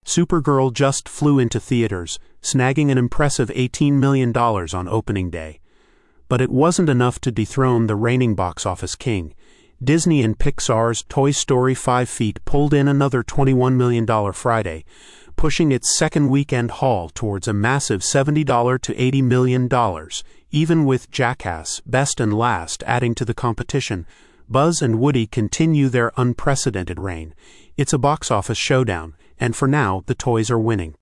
Supergirl just flew into theaters, snagging an impressive $18 million on opening day. But it wasn't enough to dethrone the reigning box office king. Disney and Pixar's Toy Story 5 Feet pulled in another $21 million Friday, pushing its second weekend haul towards a massive $70 to $80 million, even with Jackass, Best and Last, adding to the competition. Buzz and Woody continue their unprecedented reign. It's a box office showdown, and for now, the toys are winning.